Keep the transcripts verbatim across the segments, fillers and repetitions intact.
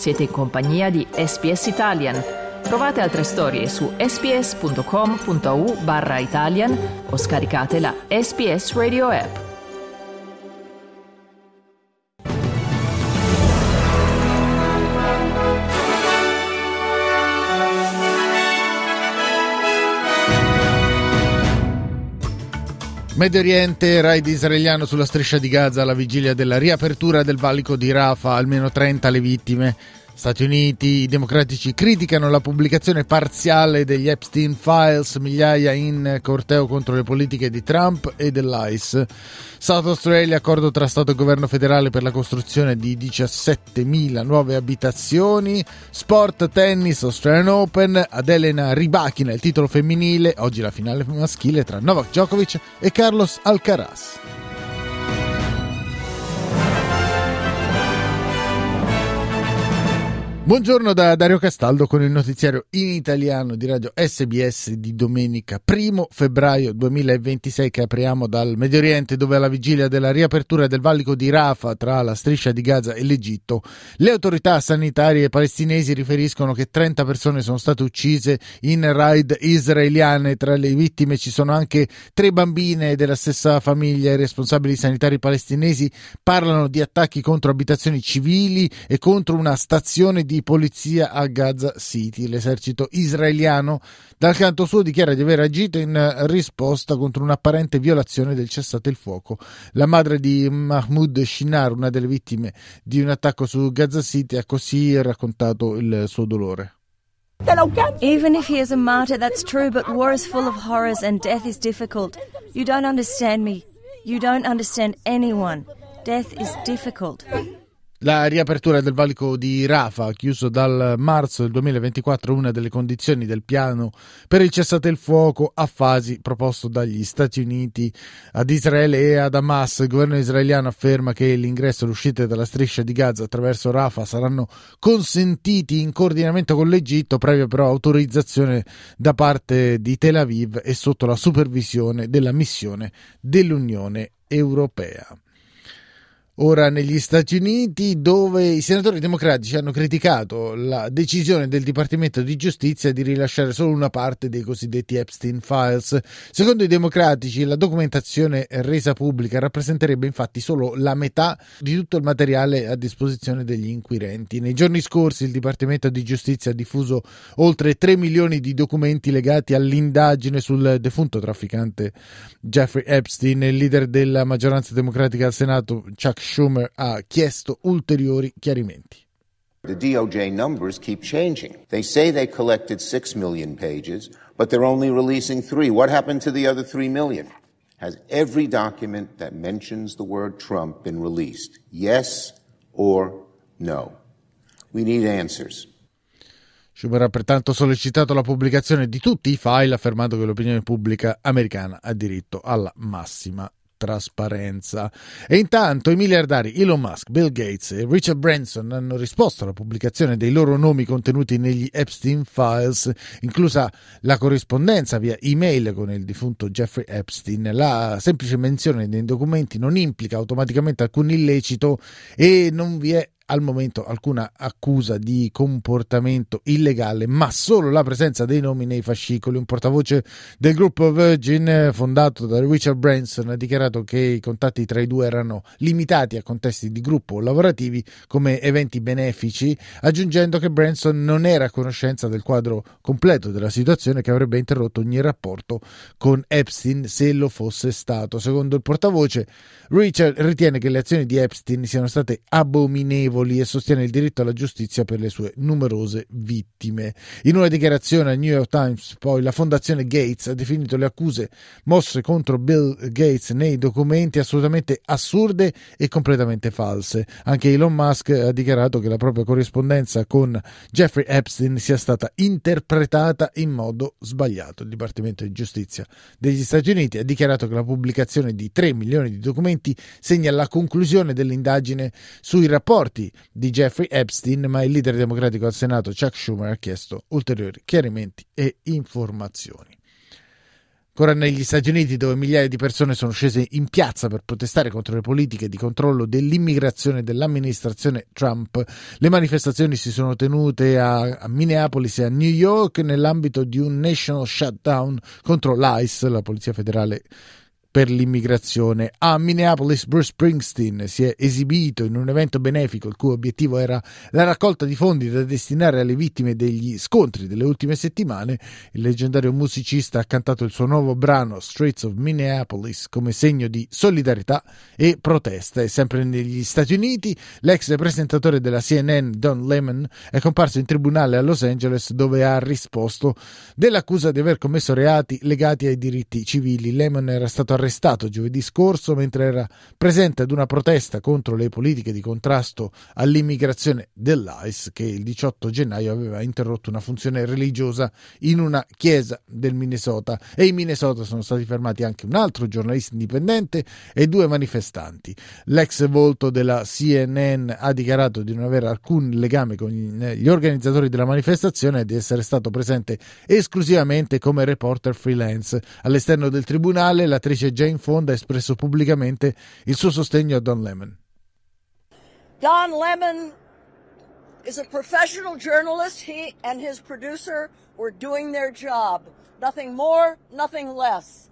Siete in compagnia di S B S Italian. Trovate altre storie su sbs.com.au barra Italian o scaricate la S B S Radio app. Medio Oriente, raid israeliano sulla striscia di Gaza alla vigilia della riapertura del valico di Rafah, almeno trenta le vittime. Stati Uniti, i democratici criticano la pubblicazione parziale degli Epstein Files, migliaia in corteo contro le politiche di Trump e dell'I C E. South Australia, accordo tra Stato e governo federale per la costruzione di diciassettemila nuove abitazioni. Sport, tennis, Australian Open, ad Elena Rybakina il titolo femminile, oggi la finale maschile tra Novak Djokovic e Carlos Alcaraz. Buongiorno da Dario Castaldo con il notiziario in italiano di Radio S B S di domenica primo febbraio duemilaventisei, che apriamo dal Medio Oriente, dove alla vigilia della riapertura del valico di Rafah tra la striscia di Gaza e l'Egitto, le autorità sanitarie palestinesi riferiscono che trenta persone sono state uccise in raid israeliane. Tra le vittime ci sono anche tre bambine della stessa famiglia. I responsabili sanitari palestinesi parlano di attacchi contro abitazioni civili e contro una stazione di polizia a Gaza City. L'esercito israeliano dal canto suo dichiara di aver agito in risposta contro un'apparente violazione del cessate il fuoco. La madre di Mahmoud Shinar, una delle vittime di un attacco su Gaza City, ha così raccontato il suo dolore. Even if he is a martyr, that's true, but war is full of horrors and death is difficult. You don't understand me. You don't understand anyone. Death is difficult. La riapertura del valico di Rafah, chiuso dal marzo del duemilaventiquattro, è una delle condizioni del piano per il cessate il fuoco a fasi proposto dagli Stati Uniti ad Israele e ad Hamas. Il governo israeliano afferma che l'ingresso e l'uscita dalla striscia di Gaza attraverso Rafah saranno consentiti in coordinamento con l'Egitto, previa però autorizzazione da parte di Tel Aviv e sotto la supervisione della missione dell'Unione Europea. Ora negli Stati Uniti, dove i senatori democratici hanno criticato la decisione del Dipartimento di Giustizia di rilasciare solo una parte dei cosiddetti Epstein Files. Secondo i democratici, la documentazione resa pubblica rappresenterebbe infatti solo la metà di tutto il materiale a disposizione degli inquirenti. Nei giorni scorsi il Dipartimento di Giustizia ha diffuso oltre tre milioni di documenti legati all'indagine sul defunto trafficante Jeffrey Epstein. Il leader della maggioranza democratica al Senato, Chuck Schumer, ha chiesto ulteriori chiarimenti. The D O J numbers keep changing. They say they collected six million pages, but they're only releasing three. What happened to the other three million? Has every document that mentions the word Trump been released? Yes or no? We need answers. Schumer ha pertanto sollecitato la pubblicazione di tutti i file, affermando che l'opinione pubblica americana ha diritto alla massima trasparenza. E intanto i miliardari Elon Musk, Bill Gates e Richard Branson hanno risposto alla pubblicazione dei loro nomi contenuti negli Epstein Files, inclusa la corrispondenza via email con il defunto Jeffrey Epstein. La semplice menzione nei documenti non implica automaticamente alcun illecito e non vi è al momento alcuna accusa di comportamento illegale, ma solo la presenza dei nomi nei fascicoli. Un portavoce del gruppo Virgin, fondato da Richard Branson, ha dichiarato che i contatti tra i due erano limitati a contesti di gruppo o lavorativi come eventi benefici, aggiungendo che Branson non era a conoscenza del quadro completo della situazione, che avrebbe interrotto ogni rapporto con Epstein se lo fosse stato. Secondo il portavoce, Richard ritiene che le azioni di Epstein siano state abominevoli e sostiene il diritto alla giustizia per le sue numerose vittime. In una dichiarazione al New York Times, poi, la fondazione Gates ha definito le accuse mosse contro Bill Gates nei documenti assolutamente assurde e completamente false. Anche Elon Musk ha dichiarato che la propria corrispondenza con Jeffrey Epstein sia stata interpretata in modo sbagliato. Il Dipartimento di Giustizia degli Stati Uniti ha dichiarato che la pubblicazione di tre milioni di documenti segna la conclusione dell'indagine sui rapporti di Jeffrey Epstein, ma il leader democratico al Senato Chuck Schumer ha chiesto ulteriori chiarimenti e informazioni. Ancora negli Stati Uniti, dove migliaia di persone sono scese in piazza per protestare contro le politiche di controllo dell'immigrazione dell'amministrazione Trump, le manifestazioni si sono tenute a, a Minneapolis e a New York nell'ambito di un national shutdown contro l'ICE, la Polizia Federale per l'immigrazione. A Minneapolis, Bruce Springsteen si è esibito in un evento benefico il cui obiettivo era la raccolta di fondi da destinare alle vittime degli scontri delle ultime settimane. Il leggendario musicista ha cantato il suo nuovo brano Streets of Minneapolis come segno di solidarietà e protesta. E sempre negli Stati Uniti, l'ex presentatore della C N N Don Lemon è comparso in tribunale a Los Angeles, dove ha risposto dell'accusa di aver commesso reati legati ai diritti civili. Lemon era stato arrestato giovedì scorso mentre era presente ad una protesta contro le politiche di contrasto all'immigrazione dell'ICE, che il diciotto gennaio aveva interrotto una funzione religiosa in una chiesa del Minnesota. E in Minnesota sono stati fermati anche un altro giornalista indipendente e due manifestanti. L'ex volto della C N N ha dichiarato di non avere alcun legame con gli organizzatori della manifestazione e di essere stato presente esclusivamente come reporter freelance. All'esterno del tribunale, l'attrice Jane Fonda ha espresso pubblicamente il suo sostegno a Don Lemon. Don Lemon is a professional journalist. He and his producer were doing their job. Nothing more, nothing less.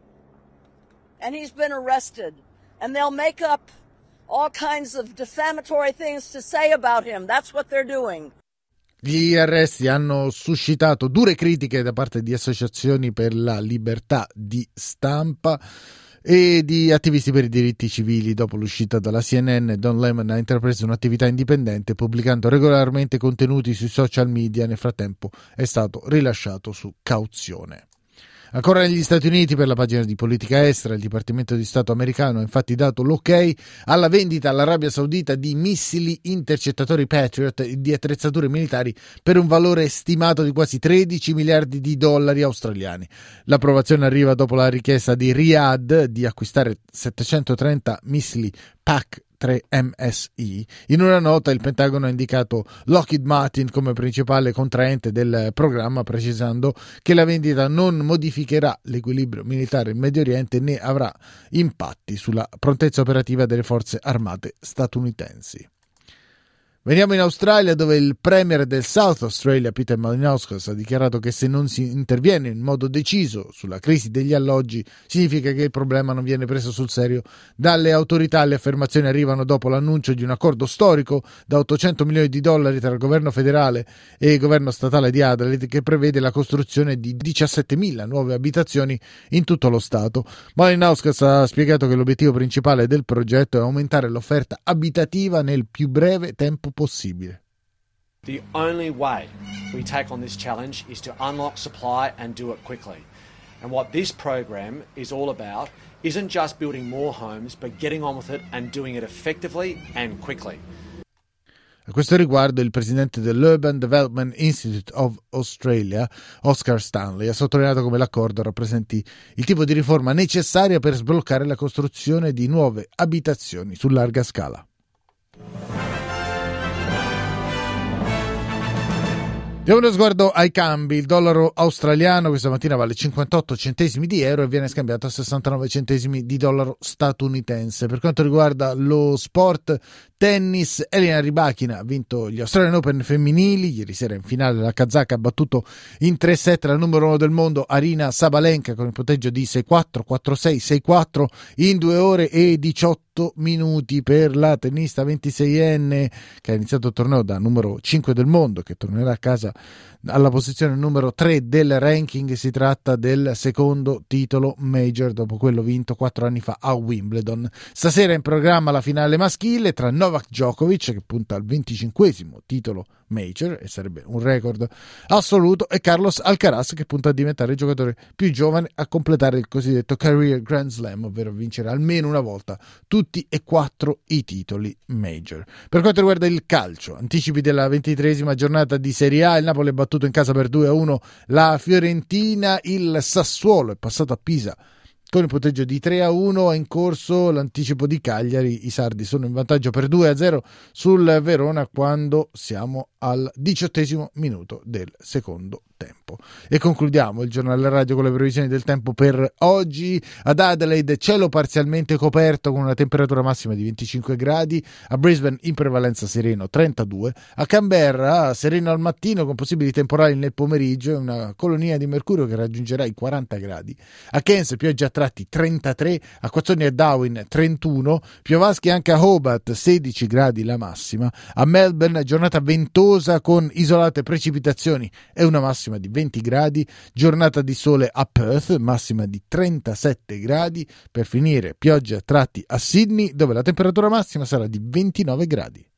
And he's been arrested. And they'll make up all kinds of defamatory things to say about him. That's what they're doing. Gli arresti hanno suscitato dure critiche da parte di associazioni per la libertà di stampa e di attivisti per i diritti civili. Dopo l'uscita dalla C N N, Don Lemon ha intrapreso un'attività indipendente pubblicando regolarmente contenuti sui social media. Nel frattempo è stato rilasciato su cauzione. Ancora negli Stati Uniti, per la pagina di politica estera, il Dipartimento di Stato americano ha infatti dato l'ok alla vendita all'Arabia Saudita di missili intercettatori Patriot e di attrezzature militari per un valore stimato di quasi tredici miliardi di dollari australiani. L'approvazione arriva dopo la richiesta di Riyadh di acquistare settecentotrenta missili P A C tre M S I. In una nota il Pentagono ha indicato Lockheed Martin come principale contraente del programma, precisando che la vendita non modificherà l'equilibrio militare in Medio Oriente né avrà impatti sulla prontezza operativa delle forze armate statunitensi. Veniamo in Australia, dove il premier del South Australia, Peter Malinauskas, ha dichiarato che se non si interviene in modo deciso sulla crisi degli alloggi significa che il problema non viene preso sul serio dalle autorità. Le affermazioni arrivano dopo l'annuncio di un accordo storico da ottocento milioni di dollari tra il governo federale e il governo statale di Adelaide, che prevede la costruzione di diciassettemila nuove abitazioni in tutto lo stato. Malinauskas ha spiegato che l'obiettivo principale del progetto è aumentare l'offerta abitativa nel più breve tempo possibile. The only way we take on this challenge is to unlock supply and do it quickly. And what this program is all about isn't just building more homes, but getting on with it and doing it effectively and quickly. A questo riguardo, il presidente dell'Urban Development Institute of Australia, Oscar Stanley, ha sottolineato come l'accordo rappresenti il tipo di riforma necessaria per sbloccare la costruzione di nuove abitazioni su larga scala. Diamo uno sguardo ai cambi. Il dollaro australiano questa mattina vale cinquantotto centesimi di euro e viene scambiato a sessantanove centesimi di dollaro statunitense. Per quanto riguarda lo sport tennis, Elena Rybakina ha vinto gli Australian Open femminili. Ieri sera in finale la kazaka ha battuto in tre set la numero uno del mondo Aryna Sabalenka con il punteggio di sei quattro, quattro sei, sei quattro in due ore e diciotto minuti. Per la tennista ventiseienne che ha iniziato il torneo da numero cinque del mondo, che tornerà a casa alla posizione numero tre del ranking, si tratta del secondo titolo major dopo quello vinto quattro anni fa a Wimbledon. Stasera è in programma la finale maschile tra Novak Djokovic, che punta al venticinquesimo titolo major e sarebbe un record assoluto, e Carlos Alcaraz, che punta a diventare il giocatore più giovane a completare il cosiddetto career Grand Slam, ovvero vincere almeno una volta tutti e quattro i titoli major. Per quanto riguarda il calcio, anticipi della ventitreesima giornata di Serie A, il Napoli è battuto in casa per due a uno la Fiorentina, il Sassuolo è passato a Pisa con il punteggio di tre a uno, è in corso l'anticipo di Cagliari, i sardi sono in vantaggio per due a zero sul Verona quando siamo al diciottesimo minuto del secondo tempo. E concludiamo il giornale radio con le previsioni del tempo per oggi. Ad Adelaide cielo parzialmente coperto con una temperatura massima di venticinque gradi, a Brisbane in prevalenza sereno trentadue, a Canberra sereno al mattino con possibili temporali nel pomeriggio e una colonia di mercurio che raggiungerà i quaranta gradi, a Cairns pioggia a tratti trentatré, a Quazzoni e Darwin trentuno, piovaschi anche a Hobart sedici gradi la massima, a Melbourne giornata ventosa con isolate precipitazioni e una massima di venti gradi, giornata di sole a Perth, massima di trentasette gradi, per finire pioggia a tratti a Sydney dove la temperatura massima sarà di ventinove gradi.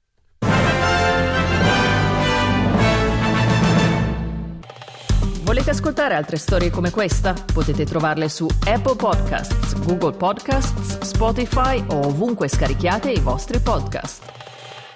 Volete ascoltare altre storie come questa? Potete trovarle su Apple Podcasts, Google Podcasts, Spotify o ovunque scarichiate i vostri podcast.